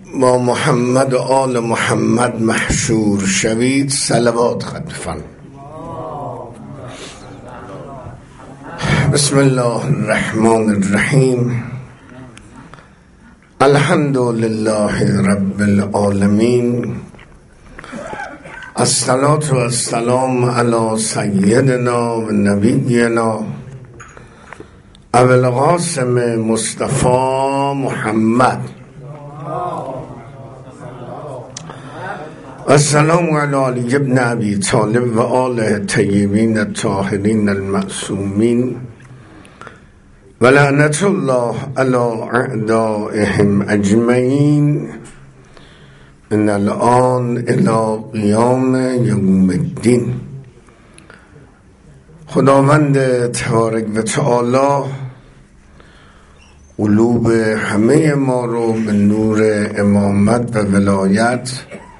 با محمد و آل محمد محشور شوید. صلوات خواهد بفرمایید. بسم الله الرحمن الرحیم. الحمد لله رب العالمین. الصلاة و السلام علی سیدنا و نبینا ابو القاسم مصطفی محمد. السلام علی علی ابن ابی طالب و آله طیبین الطاهرین المعصومین و لعنت الله علی اعدائهم اجمعین من الان الی قیام یوم الدین. خداوند تبارک و تعالی قلوب همه ما رو به نور امامت و ولایت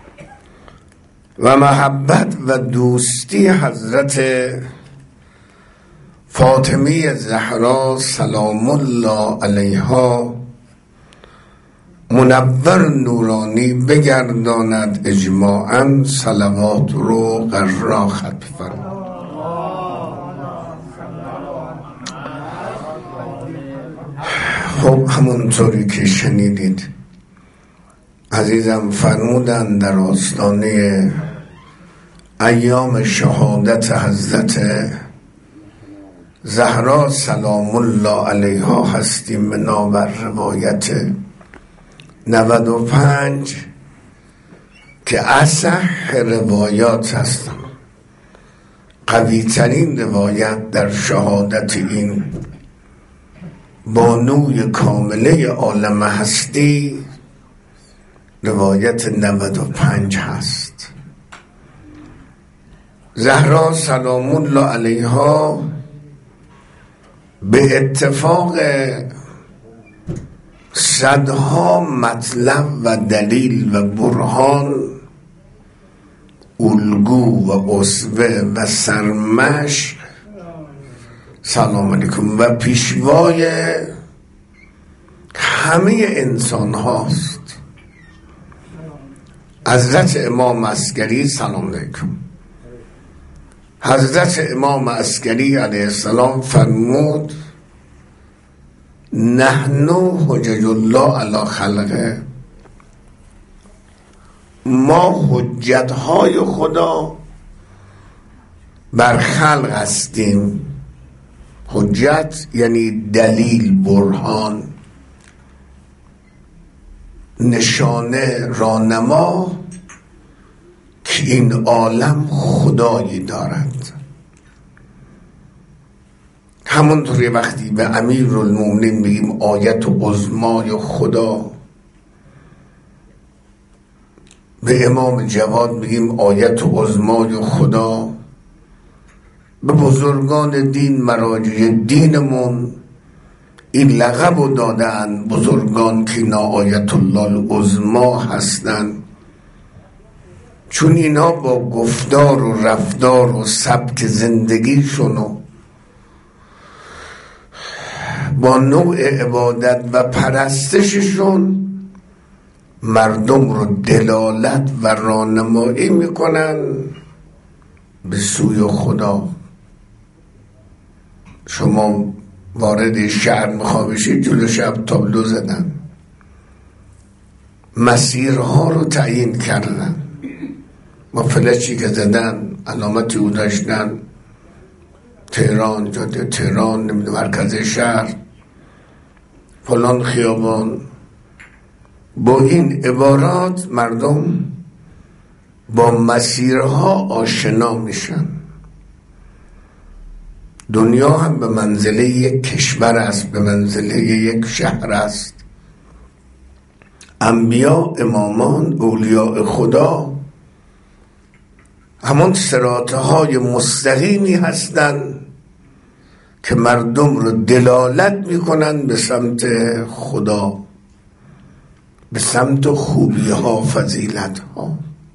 و محبت و دوستی حضرت فاطمه زهرا سلام الله علیها منور نورانی بگرداند اجماعاً. صلوات رو قرار خط بفرمایید. خب همونطوری که شنیدید عزیزم فرمودن در آستانه ایام شهادت حضرت زهرا سلام الله علیها هستیم. منابر روایت 95 که اصح روایات هستم، قوی ترین روایت در شهادت این بانوی کامله عالم هستی روایت 95 هست. زهرا سلام الله علیها به اتفاق صدها مطلب و دلیل و برهان الگو و اسوه و سرمشق سلام علیکم و پیشوای همه انسان هاست. حضرت امام عسکری سلام علیکم، حضرت امام عسکری علیه السلام فرمود نحن حجج الله علی خلقه، ما حجت های خدا بر خلق هستیم. حجت یعنی دلیل، برهان، نشانه، راهنما که این عالم خدایی دارد. همونطوری وقتی به امیرالمومنین بگیم آیت عظمای خدا، به امام جواد بگیم آیت عظمای خدا، به بزرگان دین مراجع دینمون این لقب رو دادن بزرگان که اینا آیت الله العظما هستن، چون اینا با گفتار و رفتار و سبک زندگیشون و با نوع عبادت و پرستششون مردم رو دلالت و راهنمایی میکنن به سوی خدا. شما وارد شهر میخواه بشید، جلو شب تابلو زدن، مسیرها رو تعیین کردن، ما فلچی که زدن علامتی او داشتن، تهران، جاده تهران، نمیدونم مرکز شهر، فلان خیابان. با این عبارات مردم با مسیرها آشنا میشن. دنیا هم به منزله یک کشور است، به منزله یک شهر است. انبیا، امامان، اولیاء خدا همون صراط های مستقیمی هستند که مردم رو دلالت میکنن به سمت خدا، به سمت خوبی ها، فضیلت ها.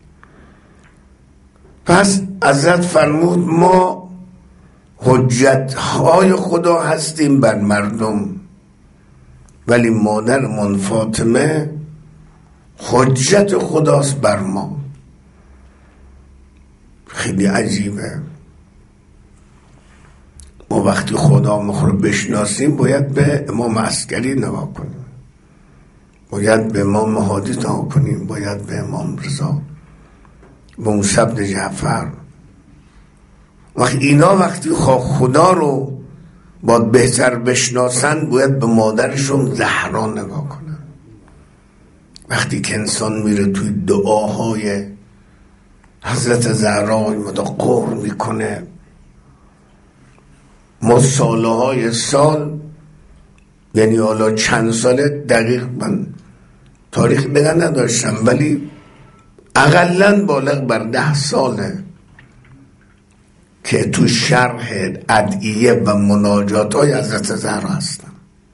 پس حضرت فرمود ما حجت های خدا هستیم بر مردم، ولی مادرمون فاطمه حجت خداست بر ما. خیلی عجیبه. ما وقتی خدا میخوره بشناسیم باید به امام عسکری نگاه کنیم، باید به امام هادی نگاه کنیم، باید به امام رضا، به موسی بن جعفر. وقتی خدا رو باید بهتر بشناسن باید به مادرشون زهرا نگاه کنن. وقتی که انسان میره توی دعاهای حضرت زهرا قر میکنه، ما سالهای سال، یعنی حالا چند ساله دقیق من تاریخ نگاه نداشتم ولی اقلن بالغ بر 10 ساله که تو شرح ادعیه و مناجات های حضرت زهرا هستم.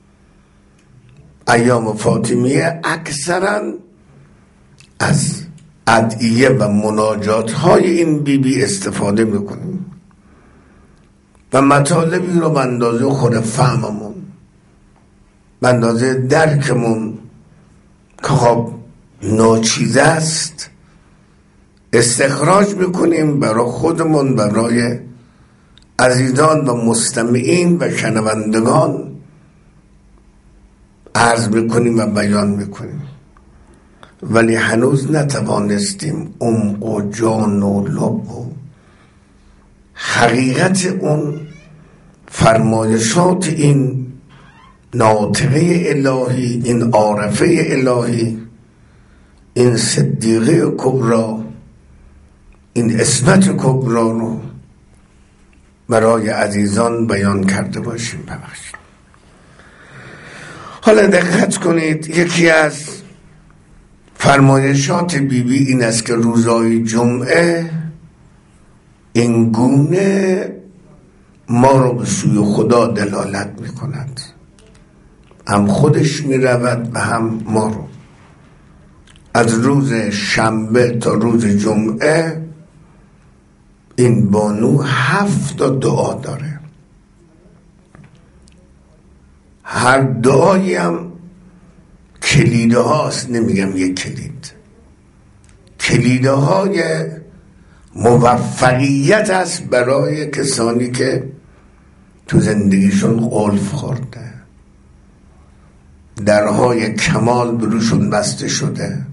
ایام فاطمیه اکثرا از ادعیه و مناجات های این بیبی استفاده میکنیم و مطالبی رو به اندازه خود فهممون، به اندازه درکمون که خب ناچیزه است استخراج میکنیم برای خودمون، برای عزیزان و مستمعین و شنوندگان عرض میکنیم و بیان میکنیم. ولی هنوز نتوانستیم عمق و جان و لب و حقیقت اون فرمایشات این ناطقه الهی، این عارفه الهی، این صدیقه کبرا، این عصمت کبرا رو برای عزیزان بیان کرده باشیم. ببخشید. حالا دقت کنید، یکی از فرمایشات بیبی این است که روزهای جمعه این گونه ما رو به سوی خدا دلالت می کند، هم خودش می رود و هم ما رو. از روز شنبه تا روز جمعه این بانو 7 دعا داره. هر دعایی هم کلیده هاست، نمیگم یک کلید، کلیده های موفقیت است برای کسانی که تو زندگیشون قلف خورده، درهای کمال بروشون بسته شده.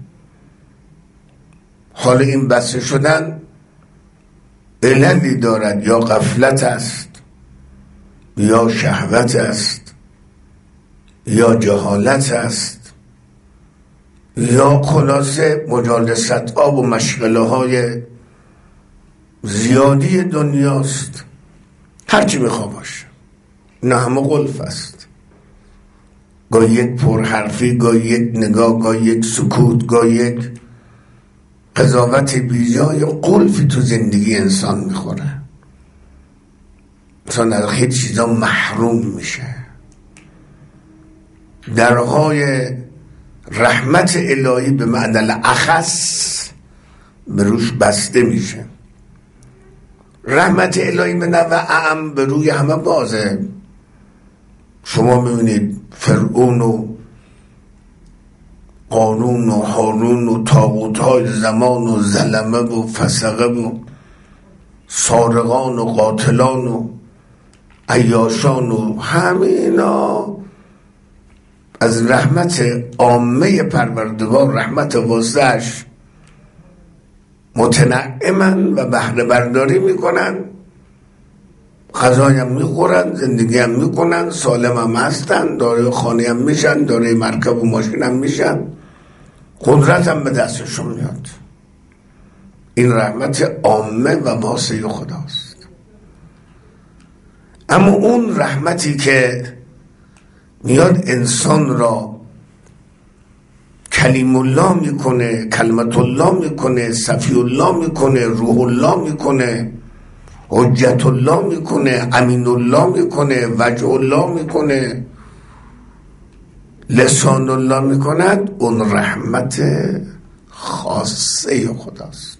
حالا این بسته شدن علتی دارد، یا غفلت است، یا شهوت است، یا جهالت است، یا خلاصه مجالست آب و مشغله های زیادی دنیاست. هرچی میخواه باشه، نه همه قلف است. گاه یک پرحرفی، گاه یک نگاه، گاه یک سکوت، گاه یک قضاوت بیجای قلفی تو زندگی انسان میخوره. انسان از خیلی چیزا محروم میشه. درهای رحمت الهی به معنی اخص به روش بسته میشه. رحمت الهی به نوع اعم به روی همه بازه. شما میبینید فرعون و قارون و هارون و طاغوت‌های زمان و ظلمه و فسقه و سارقان و قاتلان و عیاشان و همینا از رحمت عامه پروردگار، رحمت واسعش متنعمن و بهره برداری میکنن، غذای هم میخورن، زندگی هم میکنن، سالم هم هستن، دارای خانه هم میشن، دارای مرکب و ماشین هم میشن، قدرت هم به دستشون میاد. این رحمت عامه و واسع خداست. اما اون رحمتی که میاد انسان را کلیم الله میکنه، کلمت الله میکنه، صفی الله میکنه، روح الله میکنه، حجت الله میکنه، امین الله میکنه، وجه الله میکنه، لسان الله میکند، اون رحمت خاصه خداست.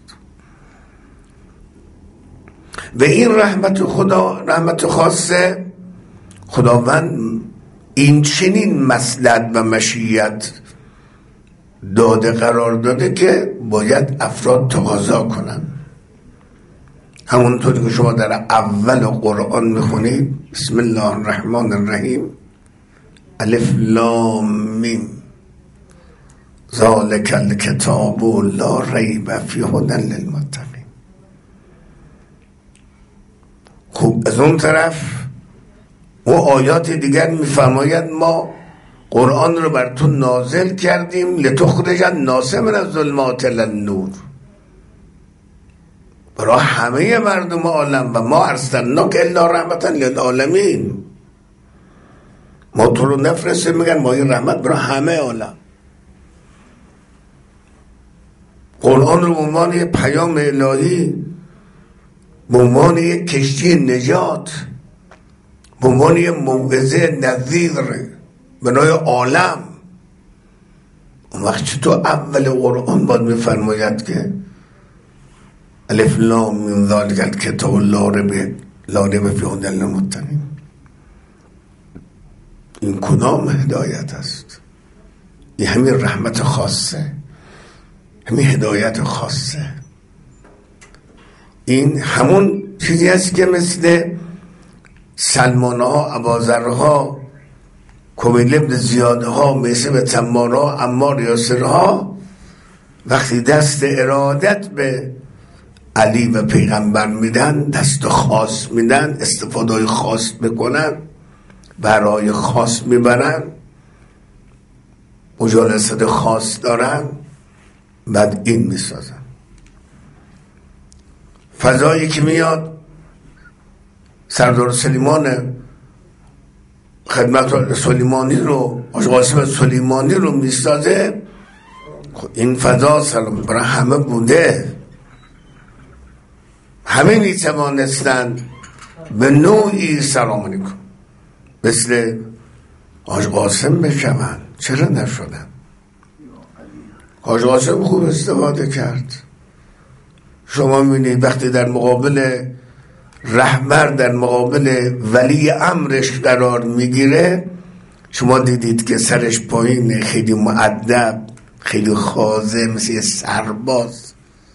و این رحمت خدا، رحمت خاصه خداوند این چنین مصلحت و مشیت داده قرار داده که باید افراد تقاضا کنن. همونطوری که شما در اول قرآن میخونید بسم الله الرحمن الرحیم الف لام میم ذالک الکتاب لا ریب فیه هدی للمتقین. خوب از اون طرف و آیات دیگر میفرماید ما قرآن رو بر تو نازل کردیم لتخرج الناس من الظلمات الی النور، برای همه مردم عالم، و ما ارسلناک الا رحمتا للعالمین. ما تو رو نفرستیم، میگن ما این رحمت برای همه عالم. قرآن رو به عنوان یک پیام الهی، به عنوان یک کشتی نجات، به عنوان یک موعظه نذیر برای عالم. اون وقت چطور اول قرآن باید میفرماید که الف لام میم ذالک الکتاب لا ریب فیه هدی للمتقین؟ این کدام هدایت است؟ این همین رحمت خاصه، همین هدایت خاصه. این همون چیزی است که مثل سلمان ها، ابازرها، کمیل ابن زیاد ها، میسه به تمارا، عمار یاسر ها وقتی دست ارادت به علی و پیغمبر میدن، دست خاص میدن، استفاده خاص میکنن، برای خاص میبرن، مجالست خاص دارن، بعد این میسازن. فضایی که میاد سردار سلیمان خدمت سلیمانی رو، حاج قاسم سلیمانی رو میسازه. این فضا سلام برای همه بوده، همه میتوانستن به نوعی سلام علیکم مثل حاج قاسم بشون، چرا نشدن؟ حاج قاسم خوب استفاده کرد. شما میبینید وقتی در مقابل رهبر، در مقابل ولی امرش قرار میگیره، شما دیدید که سرش پایین، خیلی مؤدب، خیلی خاضع، مثل سرباز،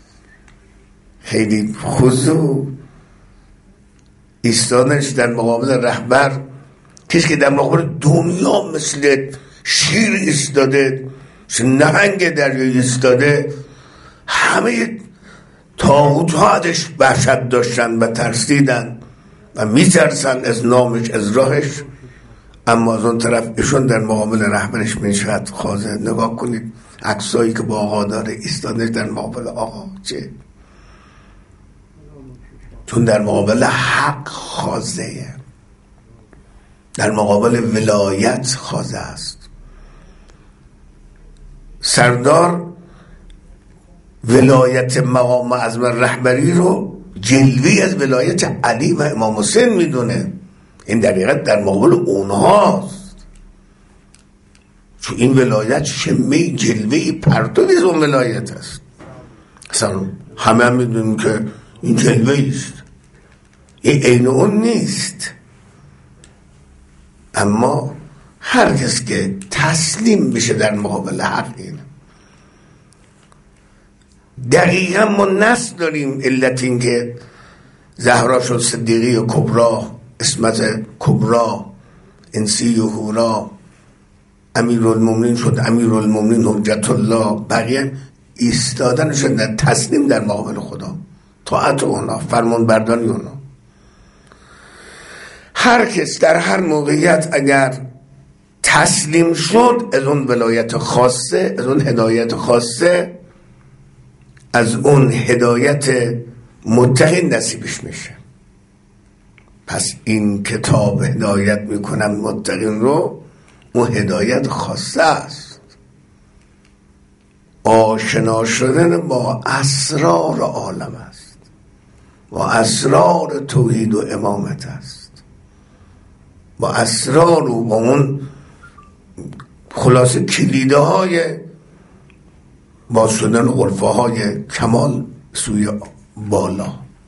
خیلی خضوع ایستادنش در مقابل رهبر. کسی که در مقابل دنیا مثل شیر ایستاده، مثل نهنگ دریایی ایستاده، همه طاغوت ها ازش وحشت داشتن و ترسیدن و میترسن از نامش، از راهش. اما از اون طرف ایشون در مقابل رهبرش میشد خاضع. نگاه کنید عکسایی که با آقا داره، ایستادنش در مقابل آقا. چه؟ چون در مقابل حق خاضعه، در مقابل ولایت خاضع است. سردار ولایت مقام اعظم رهبری رو جلوی از ولایت علی و امام حسین میدونه. این در حقیقت در مقابل اونهاست، چون این ولایت شمه جلوه پرتوی از اون ولایت است. اصلا همه هم میدونیم که این جلوه است، این عین اون نیست. اما هر کس که تسلیم بشه در مقابل حق، این دقیقا ما نص داریم. علت این که زهرا شد صدیقی و کبرا، اسمت کبرا، انسی و هورا، امیرالمومنین شد امیرالمومنین حجت الله، بقیه ایستادنشون در تسلیم در مقابل خدا، طاعت اونا، فرمان برداری اونا. هر کس در هر موقعیت اگر تسلیم شد از اون ولایت خاصه، از اون هدایت خاصه، از اون هدایت متقین نصیبش میشه. پس این کتاب هدایت میکنن متقین رو، اون هدایت خاصه است. آشنا شدن با اسرار عالم است، با اسرار توحید و امامت است، با اسرار و با اون خلاصه کلیده های با شدن غرفه های کمال سوی بالا.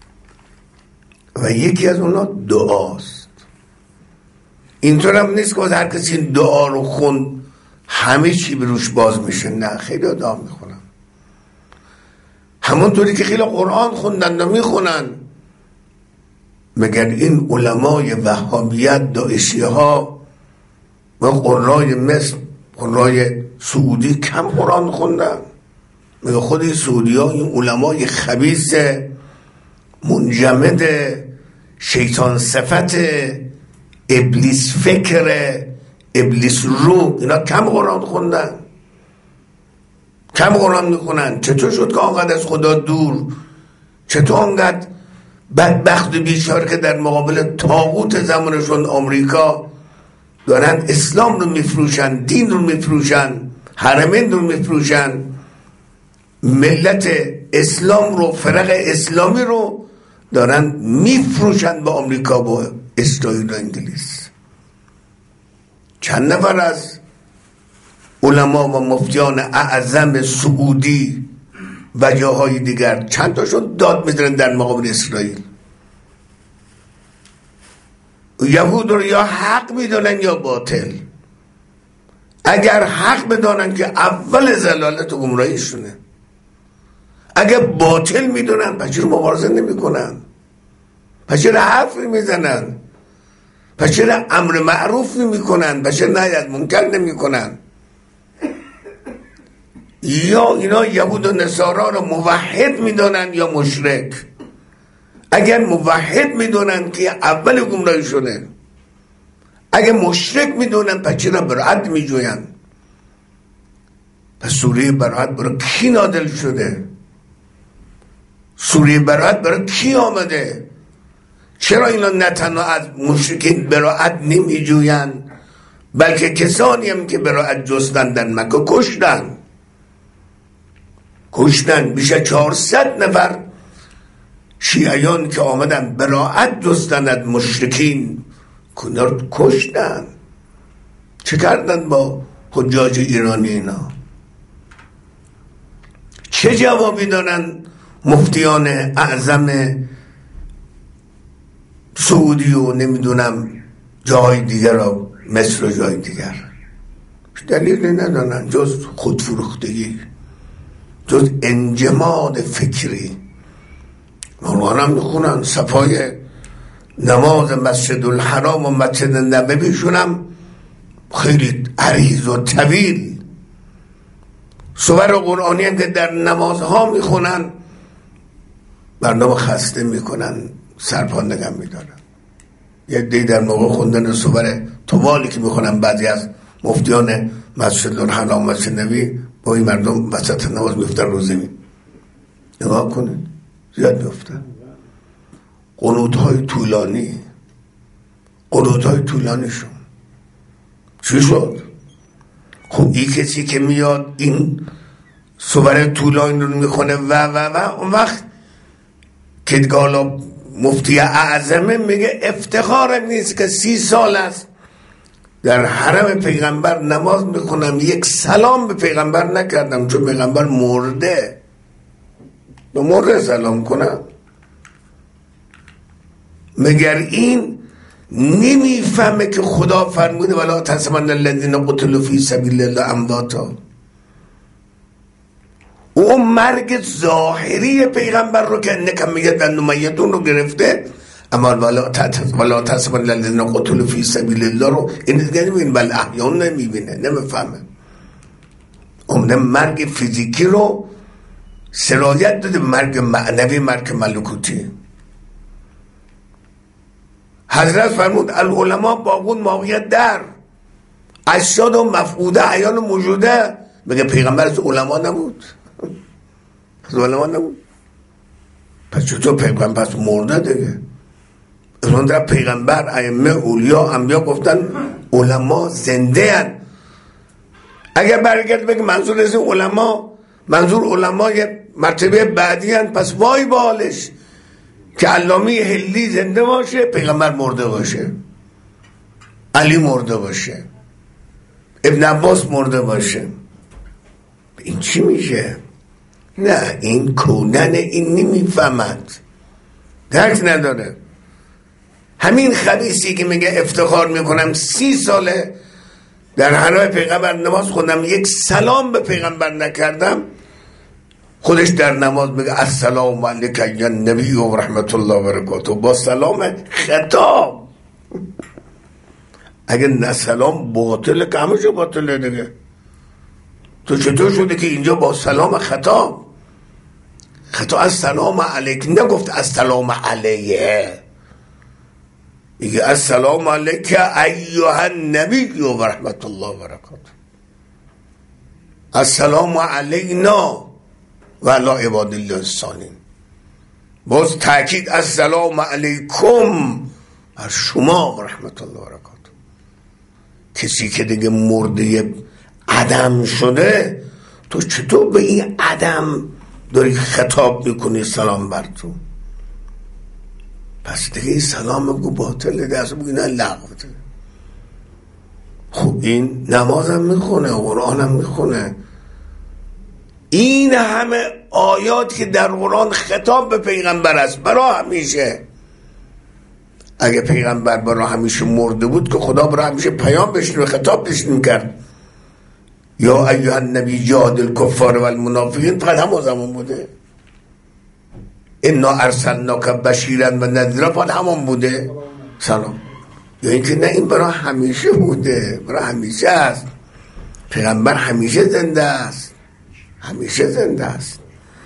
و یکی از اونا دعاست. اینطور هم نیست که هر کسی این دعا رو خوند همه چی به روش باز میشه. نه، خیلی دعا میخونن، همونطوری که خیلی قرآن خوندن و میخونن. مگر این علمای وهابیت داعشی ها و قرای مصر، قرای سعودی کم قرآن خوندن؟ مگر خود این سعودی ها، این علمای خبیث منجمد شیطان صفت ابلیس فکر ابلیس رو، اینا کم قرآن خوندن؟ کم قرآن میخونن؟ چطور شد که آنقدر از خدا دور؟ چطور آنقدر بدبخت و بیچاره که در مقابل طاغوت زمانشون آمریکا دارن اسلام رو میفروشن، دین رو میفروشن، حرمین رو میفروشن، ملت اسلام رو، فرق اسلامی رو دارن میفروشن به آمریکا، با اسرائیل و انگلیس. چند نفر از علما و مفتیان اعظم سعودی و جاهای دیگر، چند تاشون داد میزنن در مقابل اسرائیل؟ یهود رو یا حق میدونن یا باطل. اگر حق بدانن که اول ضلالت و گمراهیشونه، اگر باطل میدونن پس چرا مبارزه نمیکنن؟ پس چرا حرف نمیزنن؟ پس چرا امر معروف نمیکنن؟ پس چرا نهی از منکر نمیکنن؟ یا اینا یهود و نصارا رو موحد میدونن یا مشرک؟ اگر موحد میدونن که اول گمراهی شونه، اگر مشرک میدونن پس چرا برائت میجوین؟ پس سوره برائت برای کی نازل شده؟ سوره برائت برای کی آمده؟ چرا اینا نه تنها از مشرکین برائت نمیجوین، بلکه کسانی هم که برائت جستن در مکه کشتن بیش از 400 نفر شیعیان که آمدن برائت جستن از مشرکین کشتن. چه کردن با حجاج ایرانی اینا؟ چه جوابی دارن مفتیان اعظم سعودی و نمیدونم جای دیگر و مصر و جای دیگر؟ دلیلی ندارن جز خودفروختگی، جز انجماد فکری. قرآن هم میخونن، صفای نماز مسجد الحرام و مسجد نبویشون هم خیلی عریض و طویل. سور قرآنی هم که در نمازها میخونن مردم خسته میکنن، سرپاندگم میدارن. یه دی در موقع خوندن سور طوالی که میخونن بعضی از مفتیان مسجد الحرام و مسجد نبوی، با این مردم وسط نماز میفتن رو زمین. نگاه کنید زیاد میفتن. قنوت‌های طولانیشون چی شد؟ خب این کسی که میاد این سور طولانی رو میخونه و اون وقت که گالا مفتی اعظمه میگه افتخارم نیست که 30 سال است در حرم پیغمبر نماز میخونم، یک سلام به پیغمبر نکردم چون پیغمبر مرده. به مرده سلام کنم؟ مگر این نمیفهمه که خدا فرموده ولا تحسبن الذین قتلوا فی سبیل الله امواتا؟ او مرگ ظاهری پیغمبر رو که انکم میتون میتون رو گرفته، اما ولا تحسبن الذین قتلوا فی سبیل الله رو این دیگه نمیبینه، بل احیان نمیبینه، نمیفهمه. اون مرگ فیزیکی رو سرایت داده، مرگ معنوی، مرگ ملکوتی. حضرت فرمود العلماء باقون موقعیت در اجساد و مفقوده عیان و موجوده. بگه پیغمبر از علما نبود؟ از علما نبود؟ پس چطور پیغمبر پس مرده دیگه؟ اون در پیغمبر ائمه اولیا انبیا گفتن علما زنده هن. اگر برگرد بگه منظور از علما، منظور علمای مرتبه بعدی هن، پس وای به حالش که علامه هلی زنده باشه، پیغمبر مرده باشه، علی مرده باشه، ابن عباس مرده باشه. این چی میشه؟ نه، این کودن این نمیفهمد، درک نداره. همین خبیثی که میگه افتخار میکنم 30 ساله در حرم پیغمبر نماز خوندم، یک سلام به پیغمبر نکردم، خودش در نماز میگه السلام علیک یا نبی و رحمت الله و برکاته، با سلام خطاب. اگه نه سلام باطله که همه جا باطله دیگه. تو چطور شده که اینجا با سلام خطاب؟ خطاب السلام علیک نگفت السلام علیه، میگه السلام علیک ایها النبی و رحمت الله و برکاته، السلام علینا و علی عباد الله الصالحین. باز تاکید السلام علیکم بر شما و رحمت الله و برکاته. کسی که دیگه مرده عدم شده، تو چطور به این عدم داری خطاب میکنی سلام بر تو؟ پس دیگه این سلام بگو باطله، دست بگو نه لغو. خب این نمازم میخونه، قرآنم میخونه، این همه آیات که در قرآن خطاب به پیغمبر است برای همیشه. اگه پیغمبر برای همیشه مرده بود که خدا برای همیشه پیام بهش و خطاب بهش میکرد یا ایها النبی جادل کفار و المنافقین، فقط همون زمان بوده. انا ارسلناک بشیرا و نذیرا، فقط همون بوده سلام. یا اینکه نه، این برای همیشه بوده، برای همیشه است. پیغمبر همیشه زنده است، همیشه زنده است.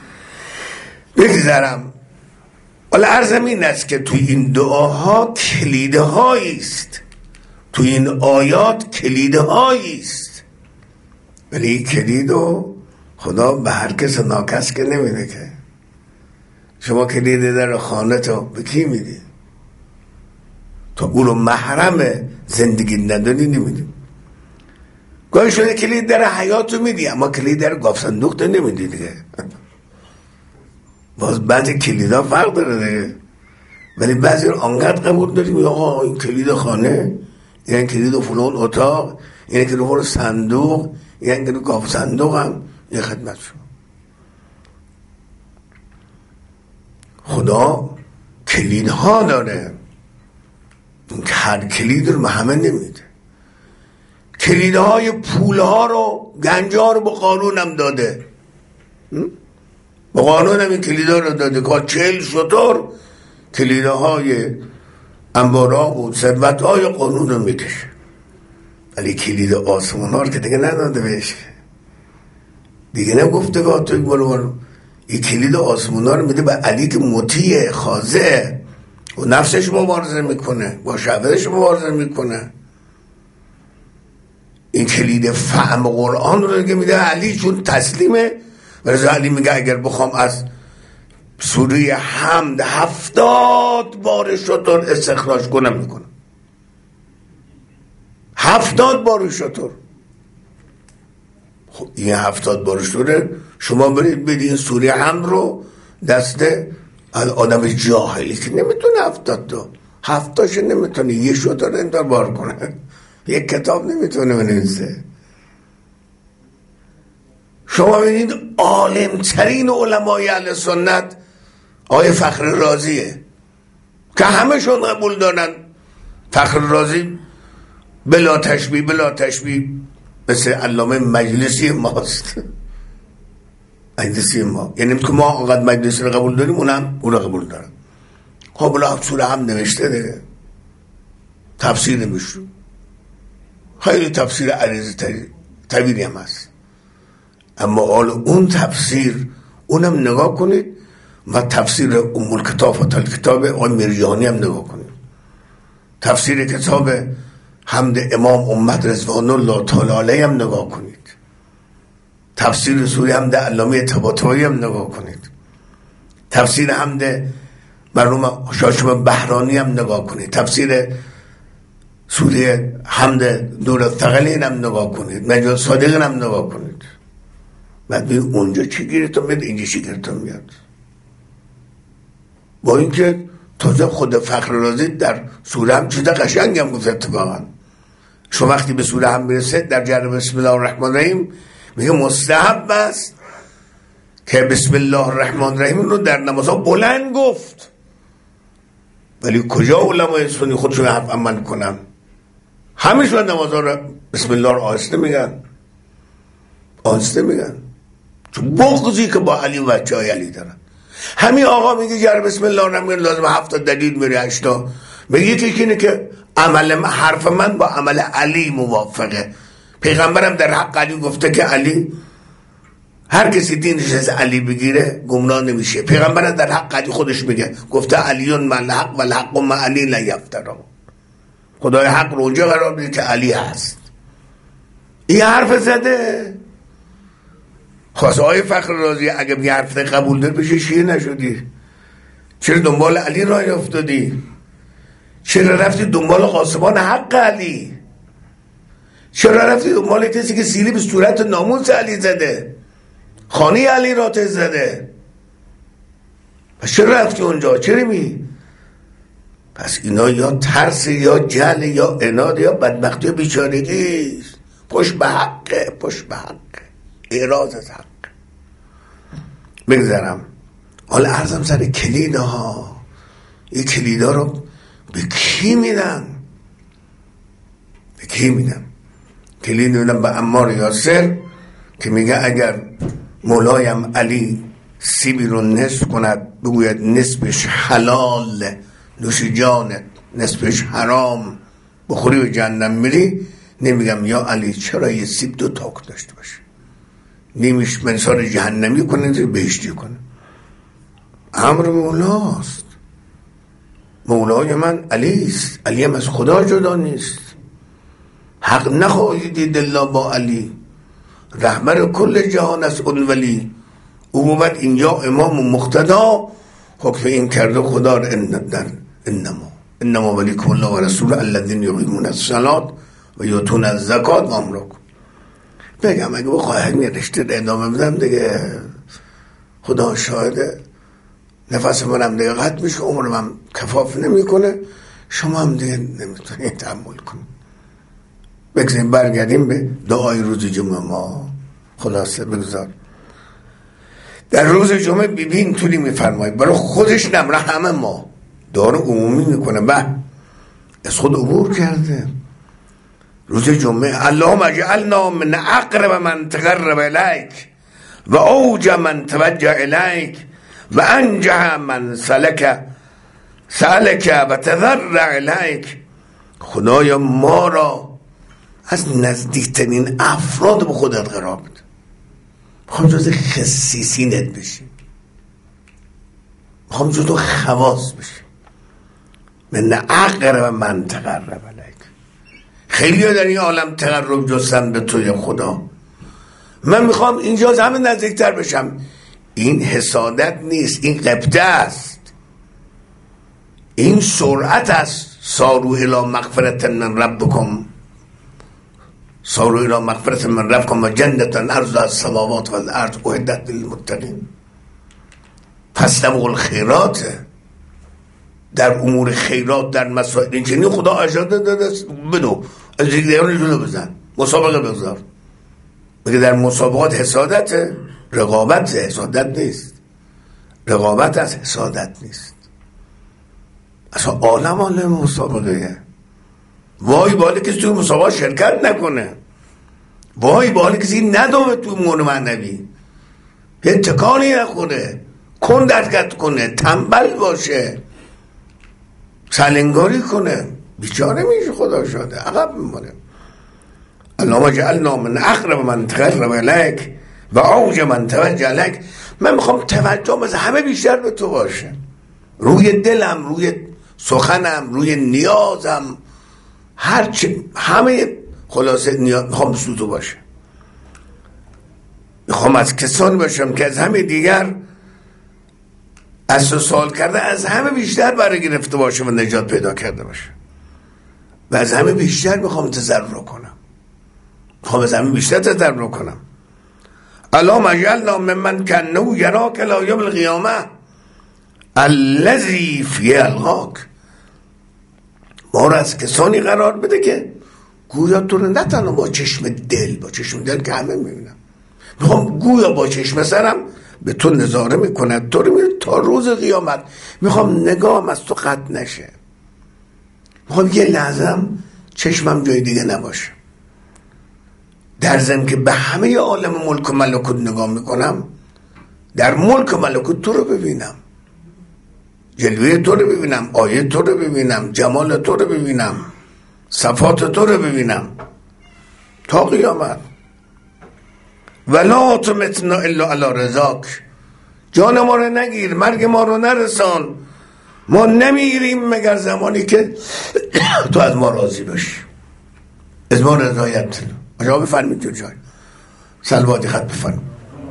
بگذارم. حالا عرضم این است که توی این دعاها کلیدهایی است، توی این آیات کلیدهایی است، ولی کلیدو خدا به هر کس ناکس که نمیده. که شما کلید در خانه تو به کی میدی؟ تو او رو محرم زندگی نداری نمیدی. گاهی شده کلید در حیاتو میدی، اما کلید در گاف صندوق تو نمیدی دیگه. باز بعضی کلیدها فرق داره دیگه. ولی بعضی رو انقدر قبول داریم، آقا این کلید خانه، این کلید فلان اتاق، این کلید فلان صندوق، این کلید گاف صندوق هم یه خدمت شو. خدا کلیدها داره، هر کلید رو به همه نمیده. کلیدهای پولها رو، گنجها رو به قانون هم داده، به قانون هم این کلیدها رو داده که 40 شتر کلیدهای انبارها و ثروتهای قانون رو میکشه. ولی کلید آسمان ها رو که دیگه نداده بهش، دیگه نگفته که توی برو. این کلید آسمان ها رو میده به علی که مطیع خاضع و نفسش مبارزه میکنه، با شهوتش مبارزه میکنه. این کلید فهم قرآن رو دیگه میده علی، چون تسلیمه. ولی علی میگه اگر بخوام از سوره حمد 70 بار شتر استخراج کنم میکنم. 70 بار شتر. خب این 70 بار شتر شما برید بدین سوره حمد رو دست آدم جاهلی که نمیتونه 70 نمیتونه یه شتر انتر بار کنه، یک کتاب نمیتونه بنویسه. شما ببینید عالمترین علمای اهل سنت آقای فخر رازیه که همه‌شون قبول دارن. فخر رازی بلا تشبیه مثل علامه مجلسی ماست. مجلسی ما یعنی که ما آقاد مجلسی رو قبول داریم، اونم اون رو قبول دارن. خب بلا سوره هم نوشته دیگه، تفسیر نمیشه، خیلی تفسیر عریض طویلی هم هست. اما حال اون تفسیر اونم نگاه کنید و تفسیر ام الکتاب و کتاب آقای میرجانی هم نگاه کنید، تفسیر کتاب حمد امام امت رضوان الله تعالی علیه هم نگاه کنید، تفسیر سوره حمد علامه طباطبایی هم نگاه کنید، تفسیر حمد مرحوم شاشم بهرانی هم نگاه کنید، تفسیر سوره حمد دور الثقلین هم نگاه کنید، نجات صادقین هم نگاه کنید. بعد ببین اونجا چی گیرتون میاد، اینجا چی گیرتون میاد. با اینکه تازه خود فخر رازی در سوره هم چیز قشنگ هم گفت. اتفاقا شما وقتی به سوره هم برسید در جر بسم الله الرحمن الرحیم میگه مستحب است که بسم الله الرحمن الرحیم رو در نمازها بلند گفت. ولی کجا علمای سنی خودشون حرف عمل کنن؟ همش من نمازها رو بسم الله رو آهسته میگن چون بغضی که با علی و بچه های علی دارن. همین آقا میگه گر بسم الله رو نمیگن لازم 70 دلیل میری 80. میگه که اینه که حرف من با عمل علی موافقه. پیغمبرم در حق علی گفته که علی، هر کسی دینش از علی بگیره گمراه نمیشه. پیغمبرم در حق علی خودش میگه، گفته علیون من الحق و الحق من علی لا یفترا. خدای حق رو اونجا قرار میده که علی هست. این حرف زده. خواسته های فخر رازی اگه بگه حرف قبول دار بشه شیعه نشدی؟ چرا دنبال علی راه افتادی؟ چرا رفتی دنبال قاسمان حق علی؟ چرا رفتی دنبال کسی که سیلی به صورت ناموس علی زده، خانه علی را تز زده؟ پس چرا رفتی اونجا؟ چرا می؟ پس اینا یا ترس یا جهل یا عناد یا بدبختی یا بیچارگی. پشت به حقه، اعراض از حق. بگذارم حالا عرضم سر کلیدها. این کلیدها رو به کی میدن؟ کلید میدن به عمار یاسر که میگه اگر مولایم علی سیبی رو نصف کند بگوید نصفش حلال نوش جانت، نصفش حرام بخوری و جهنم میری. نمیگم یا علی چرا یه سیب 2 تاک داشته باشه، نیمیش منصار جهنمی کنه بهشتی کنه. امر مولاست. مولای من علیست. علی هم از خدا جدا نیست. حق نخواهی دید الا با علی، رهبر کل جهان است اون ولی. او بود اینجا امام و مقتدا، حکم این کرده خدا در انما ولیکم الله و رسول الذین یقیمون الصلاة و یؤتون الزکات و امرک. بگم اگه بخواهد می رشته ادامه بدم دیگه خدا شاهده نفس منم دیگه قطع میشه، عمرم کفاف نمیکنه، شما هم دیگه نمیتونید تحمل کنید. بگذاریم برگردیم به دعای روز جمعه ما. خلاصه بگذار در روز جمعه بیبین طولی میفرماید برای خودش نمره همه ما داره عمومی میکنه. به از خود عبور کرده. روز جمعه اللهم اجعلنا من اقرب من تقرب الیک و اوج من توجه الیک و انجح من سلک و تضرع الیک. خدایا ما را از نزدیکترین افراد به خودت قرار بده. میخوام جز خصیصینت بشیم، میخوام جز خواص بشیم. من اقرب من تقرب الیک. خیلی ها در این عالم تقرب جستن به توی خدا. من میخوام اینجا از همه نزدیکتر بشم. این حسادت نیست، این غبطه است، این سرعت است. سارو الی مغفرة من ربکم، سارو الی مغفرة من ربکم و جنة عرضها السماوات والارض اعدت للمتقین. فاستبقوا الخیرات، در امور خیرات، در مسائل اینجوری خدا اجازه داده بدو، از دیگران جلو بزن، مسابقه بگذار. میگه در مسابقات حسادت، رقابت حسادت نیست، رقابت از حسادت نیست. اصلا عالم مسابقه. وای بالا کسی توی مسابقات شرکت نکنه، وای بالا کسی ندوه توی امور معنوی، یه تکانی نخوره، کند حرکت کنه، تنبل باشه، سلنگاری کنه، بیچاره میشه. خدا شاده عقب میمونه. اللهم اجعلنا من اقرب من تقرب الیک و اوج من توجه الیک. من میخوام توجهم از همه بیشتر به تو باشه، روی دلم، روی سخنم، روی نیازم، هرچی، همه خلاصه نیاز میخوام سو تو باشه. میخوام از کسانی باشم که از همه دیگر از سوال کرده از همه بیشتر برای گرفته باشه و نجات پیدا کرده باشه. و از همه بیشتر میخوام تضرع کنم، میخوام از همه بیشتر تضرع کنم. اللهم اجعلنا ممن كانه يراك الى يوم القیامه الذي فيه القاك. ما را از کسانی قرار بده که گویا تو رو نه تنها با چشم دل، با چشم دل که همه میبینم، میخوام گویا با چشم سرم به تو نظاره میکند، تو رو میره تا روز قیامت. میخوام نگاهم از تو قطع نشه، میخوام یه لحظم چشمم جای دیگه نباشه. در ضمن که به همه عالم ملک و ملکوت نگاه میکنم، در ملک و ملکوت تو رو ببینم، جلوه تو رو ببینم، آیه تو رو ببینم، جمال تو رو ببینم، صفات تو رو ببینم تا قیامت. ولا تمتنا الا علی رضاک، جان ما رو نگیر، مرگ ما رو نرسان، ما نمیریم مگر زمانی که تو از ما راضی باشی، از ما رضایت. آجا بفرمید جو جای سلواتی خط بفرمید،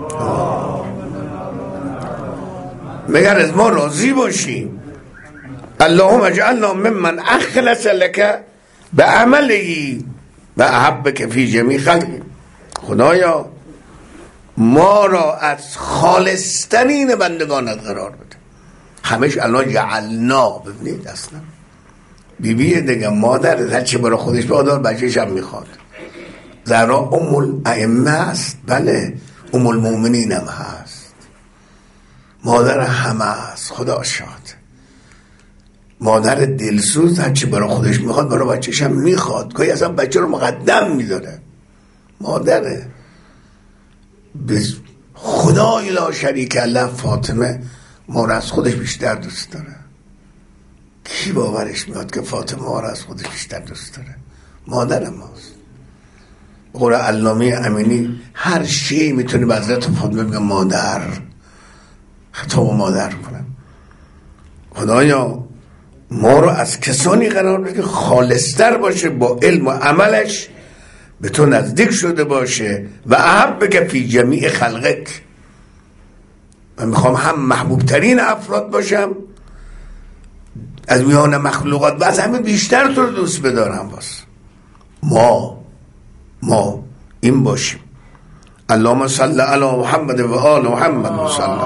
مگر از ما راضی باشی. اللهم اجعلنا ممن اخلص لك بعمله و احبك فی جمیع خلقی. خدایا ما را از خالصترین بندگانت قرار بده. همش الان جعلنا، ببینید اصلا بیبی دیگه مادر هرچی برای خودش بادار بچهش هم میخواد. زهرا ام الائمه است، بله، ام المؤمنین هم هست، مادر همه است. خدا شاد، مادر دلسوز هرچی برای خودش میخواد برای بچهش هم میخواد، گاهی اصلا بچه رو مقدم میداره. مادره. خدای لا شریک له فاطمه ما را از خودش بیشتر دوست داره. کی باورش میاد که فاطمه ما را از خودش بیشتر دوست داره؟ مادر ماست. قول علامه امینی هر شی میتونه به حضرت فاطمه بگه مادر، خطاب مادر کنم. خدایا ما رو از کسانی قرار بده که خالصتر باشه، با علم و عملش به تو نزدیک شده باشه. و احبک فی جمیع خلقک، من میخوام هم محبوب ترین افراد باشم از میان مخلوقات و از همه بیشتر تو رو دوست بدارم. باز ما این باشیم. اللهم صل علی محمد و آل محمد و صلی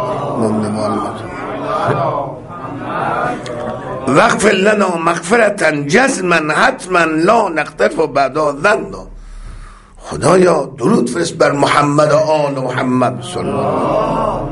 واغفر لنا مغفرة جزما حتما لا نختلف بعدا ذنبا. خدایا درود فرست بر محمد و آل محمد صلی الله.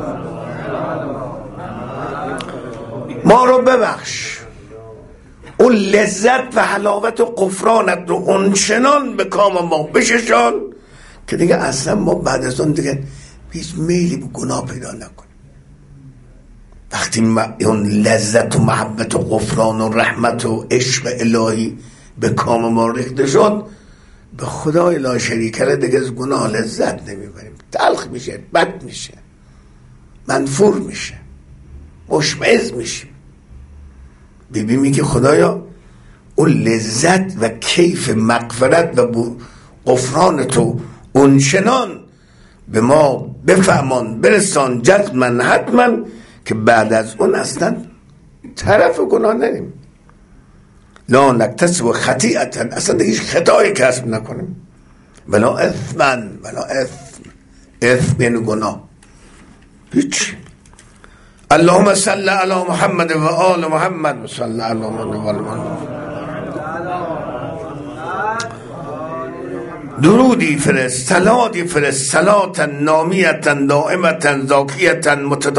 ما رو ببخش، اون لذت و حلاوت و قفرانت رو اونچنان به کام ما بششان که دیگه اصلا ما بعد از اون دیگه هیچ میلی به گناه پیدا نکنیم. وقتی اون لذت و محبت و غفران و رحمت و عشق الهی به کام ما ریخته شد، به خدای لا شریک له دیگه از گناه لذت نمیبریم. تلخ میشه، بد میشه، منفور میشه، مشمئز میشیم. بیبی میگه خدایا اون لذت و کیف مغفرت و غفران تو اونچنان به ما بفهمان برسان جزمن حتما که بعد از اون اصلا طرف گناه نریم. لا نکتسب خطیئتا، اصلا دیگه هیچ خطایی کسب نکنیم. ولا اثمن، ولا اثم یعنی گناه هیچ. اللهم صل علی محمد و آل محمد و صل علی محمد. درودی فرست، صلاتی فرست، صلاتا نامیتا دائمتا زاکیتا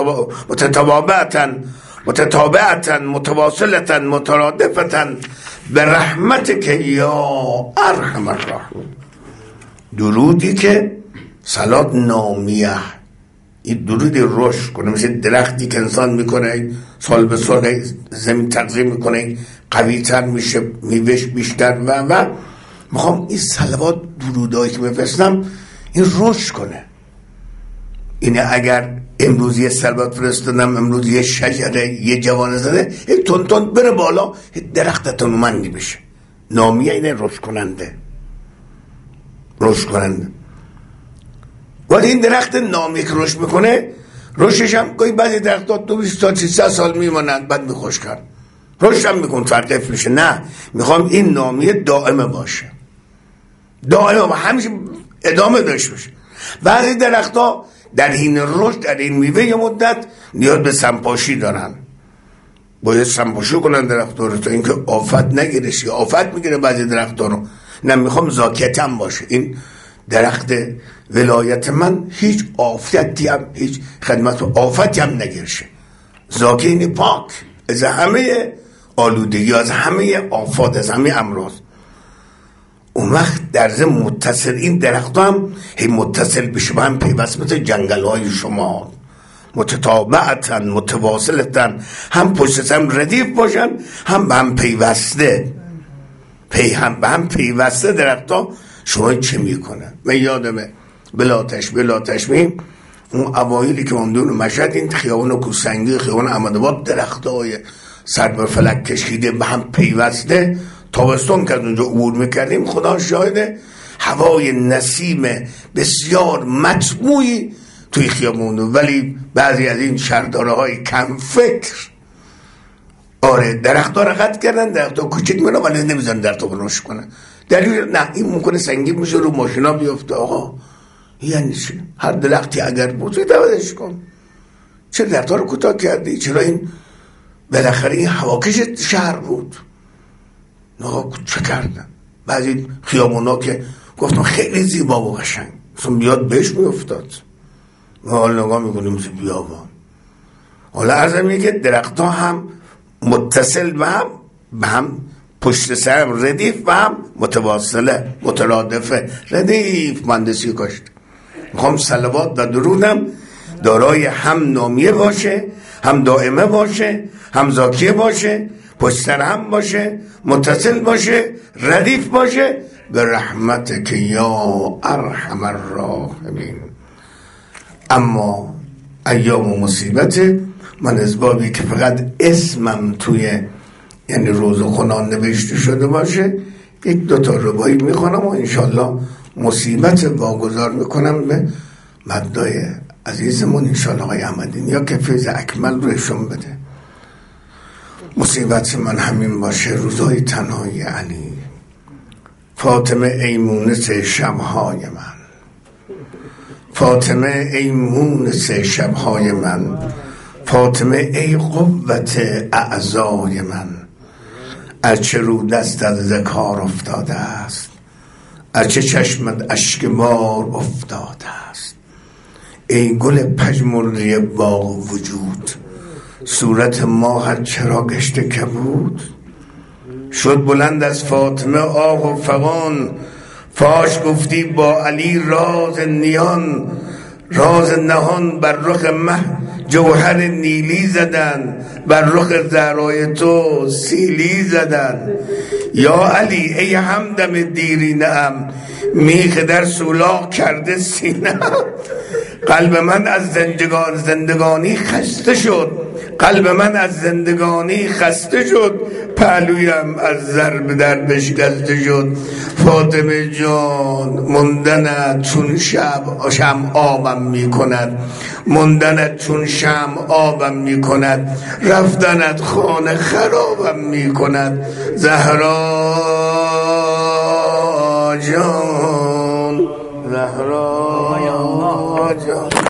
متتابعتا متواصلتا مترادفتا به رحمتک یا ارحم الراحمین. درودی که صلات نامیه، این درودی رشد کنه، مثل درختی که انسان میکنه سال به سال زمین تغذیه میکنه، قوی تر میشه، میوهش بیشتر و میخوام این صلوات درودایی که بفرستم این رشد کنه. اینه اگر امروز یه صلوات فرستادم، امروز یه شجره یه جوانه زده تون تون بره بالا، درخت تنومندی بشه. نامیه اینه رشد کننده، رشد کننده. ولی این درخت نامی که رشد میکنه، رشدش هم کوئی بعضی درختات 200 تا 300 سال میمونند بعد میخوش کرد، رشد هم میکن فرقف میشه. نه، میخوام این نامیه دائمه باشه، دائمه و همیشه ادامه داشته باشه. بعضی درختها در حین رشد، در این میوه یه مدت نیاز به سمپاشی دارن، باید سمپاشی کنن درختها رو تا اینکه آفت نگیرش. یا آفت میگیره بعضی درختها رو. نه، میخوام زاکیتم باشه. این درخت ولایت من هیچ آفتی هم، هیچ خدمت و آفتی هم نگیرشه. زاکی اینی پاک از همه آلودگی، از همه آفات، از همه امراض. اون وقت در ضمن متصل این درخت هم هی متصل بشه به هم پیوست، مثل جنگل های شما متتابعتن متواصلتن، هم پشت هم ردیف باشن، هم به هم پیوسته، هم به هم پیوسته درخت ها. شما چه میکنن؟ من یادمه بلا تشبیه اون اوایلی که من دون مشهد این خیابان کوسنگی، خیابان احمدآباد، درختای سر به فلک کشیده به هم پیوسته، تابستون که از اونجا عبور میکردیم خدا شاهده هوای نسیم بسیار مطبوعی توی خیابون. ولی بعضی از این شهرداره های کم فکر آره درخت‌ها رو قطع کردن، درخت‌ها کوچیک می‌کنن ولی نمی‌ذارن درخت‌ها بنوش کنن. دلیل نه این ممکنه سنگین میشه رو ماشینا بیفته. آقا یعنی چی؟ هر درختی اگر بود دوادش کن، چرا درخت‌ها رو کوتاه کردی؟ چرا این بالاخره این هواکش شهر بود. آقا چه کردن؟ بعضی خیابونا که گفتم خیلی زیبا و قشنگ اصلا بیاد بهش میافتاد، ما حالا نگاه میکنیم مثل بیابان. حالا عرضم اینه که درخت‌ها هم متصل به هم پشت سر ردیف و هم متواصله مترادفه. ردیف مهندسی کاشت. میخوام صلوات و درودم دارای هم نامیه باشه، هم دائمه باشه، هم زاکیه باشه، پشت سر هم باشه، متصل باشه، ردیف باشه، به رحمت که یا ارحم الراحمین. اما ایام و مصیبت من از بابی که فقط اسمم توی یعنی روز خونان نوشته شده باشه یک دوتا ربایی میخونم و انشالله مصیبت واگذار میکنم به مدای عزیزمون انشالله آقای احمدین یا که فیض اکمل روشون بده. مصیبت من همین باشه روزای تنهای علی. فاطمه ای مونس شبهای من، فاطمه ای مونس شبهای من، فاطمه ای قوت اعضای من. ارچه رو دست از ذکار افتاده است، ارچه چشمت اشک بار افتاده است. ای گل پژمرده باغ وجود، صورت ماهت چرا گشته کبود؟ شد بلند از فاطمه آه و فغان، فاش گفتی با علی راز نیان. راز نهان بر رخ مه جوهر نیلی زدن، بر رخ زهرای تو سیلی زدن. یا علی ای همدم دیرینه ام، میخ در سولاق کرده سینه. قلب من از زندگانی خسته شد، قلب من از زندگانی خسته شد، پهلویم از ضرب در بشکسته شد. فاطمه جان مندنت چون شمع آبم میکند، مندنت چون شمع آبم میکند، رفتنت خانه خرابم میکند. زهرا جان، زهرا جان.